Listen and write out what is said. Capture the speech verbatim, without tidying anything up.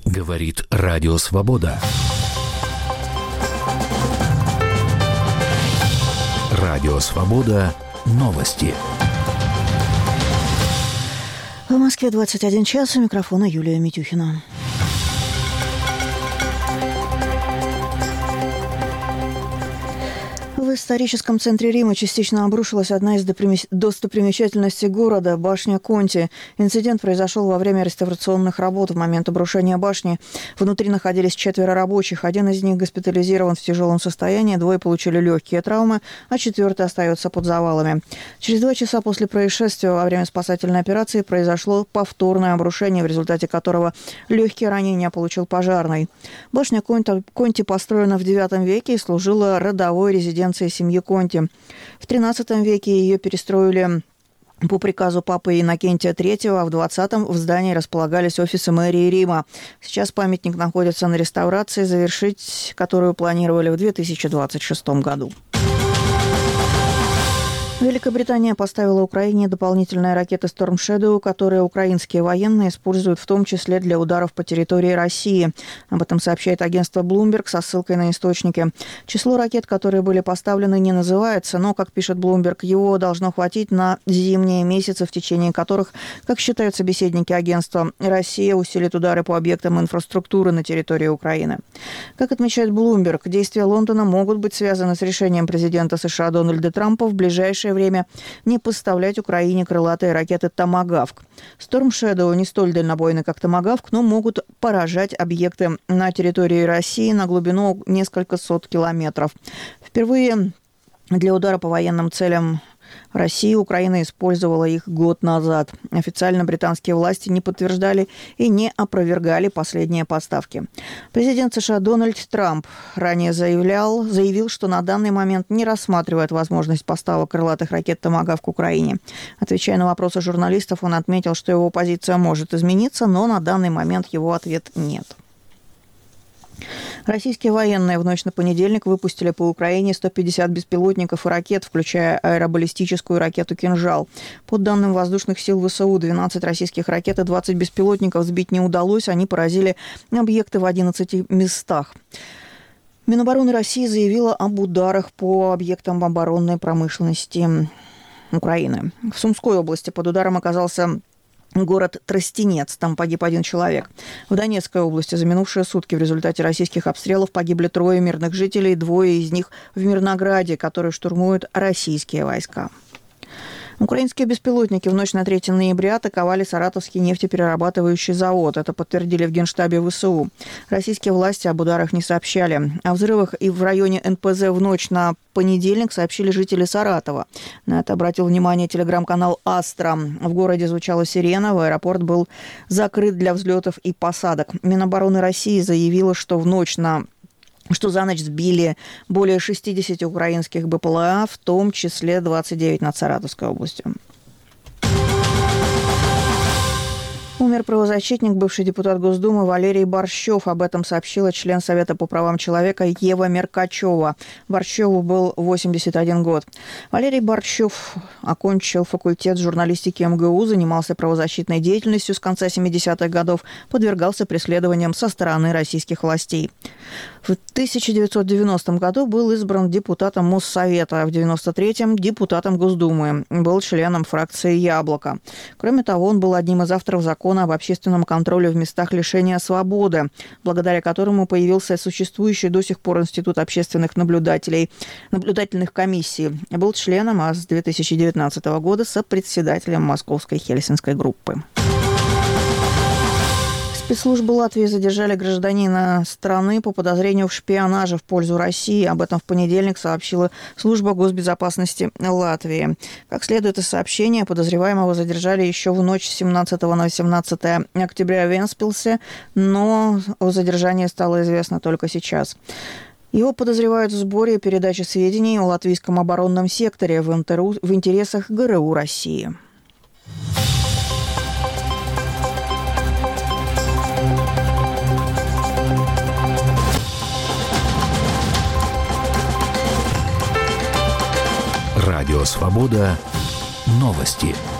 Говорит Радио Свобода. Радио Свобода. Новости. В Москве двадцать один час. У микрофона Юлия Митюхина. В историческом центре Рима частично обрушилась одна из достопримечательностей города – башня Конти. Инцидент произошел во время реставрационных работ. В момент обрушения башни внутри находились четверо рабочих. Один из них госпитализирован в тяжелом состоянии, двое получили легкие травмы, а четвертый остается под завалами. Через два часа после происшествия во время спасательной операции произошло повторное обрушение, в результате которого легкие ранения получил пожарный. Башня Конти построена в девятом веке и служила родовой резиденцией семьи Конти. В тринадцатом веке ее перестроили по приказу папы Иннокентия третьего, а в двадцатом в здании располагались офисы мэрии Рима. Сейчас памятник находится на реставрации, завершить которую планировали в две тысячи двадцать шестом году. Великобритания поставила Украине дополнительные ракеты Storm Shadow, которые украинские военные используют в том числе для ударов по территории России. Об этом сообщает агентство Bloomberg со ссылкой на источники. Число ракет, которые были поставлены, не называется, но, как пишет Bloomberg, его должно хватить на зимние месяцы, в течение которых, как считают собеседники агентства, Россия усилит удары по объектам инфраструктуры на территории Украины. Как отмечает Bloomberg, действия Лондона могут быть связаны с решением президента США Дональда Трампа в ближайшее время не поставлять Украине крылатые ракеты «Томагавк». Storm Shadow не столь дальнобойны, как «Томагавк», но могут поражать объекты на территории России на глубину несколько сот километров. Впервые для удара по военным целям России Украина использовала их год назад. Официально британские власти не подтверждали и не опровергали последние поставки. Президент США Дональд Трамп ранее заявлял, заявил, что на данный момент не рассматривает возможность поставок крылатых ракет «Томагавк» Украине. Отвечая на вопросы журналистов, он отметил, что его позиция может измениться, но на данный момент его ответ нет. Российские военные в ночь на понедельник выпустили по Украине сто пятьдесят беспилотников и ракет, включая аэробаллистическую ракету «Кинжал». По данным воздушных сил ВСУ, двенадцать российских ракет и двадцать беспилотников сбить не удалось. Они поразили объекты в одиннадцати местах. Минобороны России заявила об ударах по объектам оборонной промышленности Украины. В Сумской области под ударом оказался город Тростенец. Там погиб один человек. В Донецкой области за минувшие сутки в результате российских обстрелов погибли трое мирных жителей, двое из них в Мирнограде, которые штурмуют российские войска. Украинские беспилотники в ночь на третье ноября атаковали Саратовский нефтеперерабатывающий завод. Это подтвердили в Генштабе ВСУ. Российские власти об ударах не сообщали. О взрывах и в районе эн пэ зэ в ночь на понедельник сообщили жители Саратова. На это обратил внимание телеграм-канал «Астра». В городе звучала сирена, в аэропорт был закрыт для взлетов и посадок. Минобороны России заявила, что в ночь на что за ночь сбили более шестьдесят украинских бэ пэ эл а, в том числе двадцать девять над Саратовской областью. Умер правозащитник, бывший депутат Госдумы Валерий Борщев. Об этом сообщила член Совета по правам человека Ева Меркачева. Борщеву был восемьдесят один год. Валерий Борщев окончил факультет журналистики эм гэ у, занимался правозащитной деятельностью с конца семидесятых годов, подвергался преследованиям со стороны российских властей. В тысяча девятьсот девяностом году был избран депутатом Моссовета, а в девяносто третьем – депутатом Госдумы. Был членом фракции «Яблоко». Кроме того, он был одним из авторов закона об общественном контроле в местах лишения свободы, благодаря которому появился существующий до сих пор Институт общественных наблюдателей, наблюдательных комиссий. Был членом, а с две тысячи девятнадцатого года сопредседателем Московской Хельсинской группы. Спецслужбы Латвии задержали гражданина страны по подозрению в шпионаже в пользу России. Об этом в понедельник сообщила служба госбезопасности Латвии. Как следует из сообщения, подозреваемого задержали еще в ночь с семнадцатого на восемнадцатое октября в Вентспилсе, но о задержании стало известно только сейчас. Его подозревают в сборе и передаче сведений о латвийском оборонном секторе в интересах гэ эр у России. Радио Свобода. Новости.